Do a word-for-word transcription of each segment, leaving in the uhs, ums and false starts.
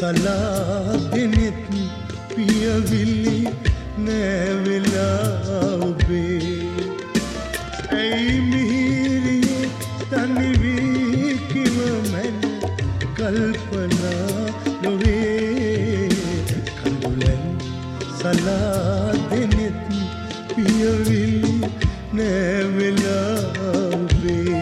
සලා දෙනෙත් පියවිලි නෑවෙලා ඔබේ ඇයි මිහිරියේ තනිවී කිව මැන කල්පනා නොවේ කඳුලෙන් සලා දෙනෙත් පියවිලි නෑවෙලා ඔබේ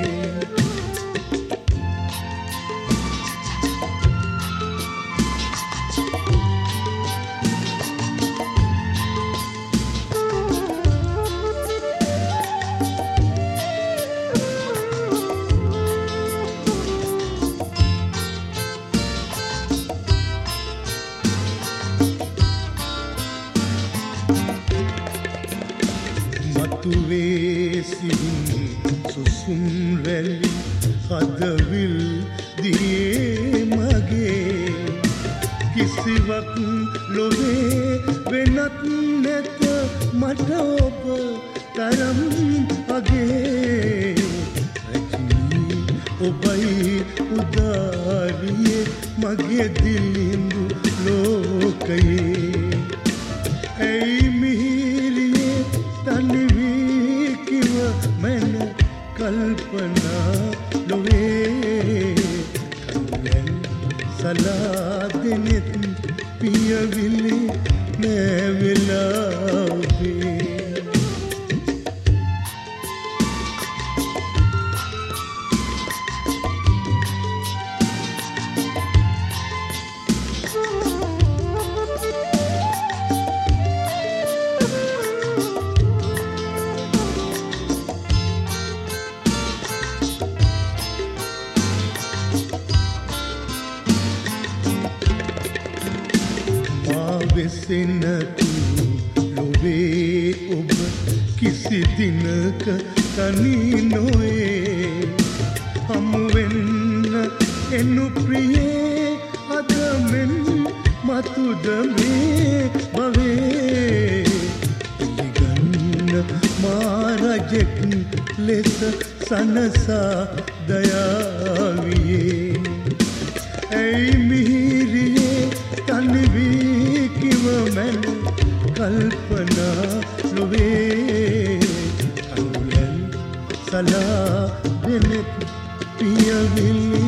මතුවේ සිහින් සුසුම් රැලි හදවිල් දියේ මගේ කිසිවක් ලොවේ වෙනත් නැත මට ඔබ තරම් අගේ රැකී ඔබයි උදාරියේ මගේ දිලිඳු ලෝකයේ ඇයි මිහිරියේ තනිවී කිව මැන කල්පනා නොවේ කඳුලෙන් සලා දෙනෙත් පියවිලි නෑවෙලා ඔබේ වෙසෙනතු ලොවේ ඔබ කිසි දිනක තනි නොවේ හමුවෙන්න එනු ප්‍රියේ අද මෙන් මතුද මේ භවේ පිළිගන්න මාරජෙක් ලෙස සනසා දයාවියේ ඇයි මිහිරියේ තනිවී කිව මැන කල්පනා නොවේ කඳුලෙන් සලා දෙනෙත් පියවිලි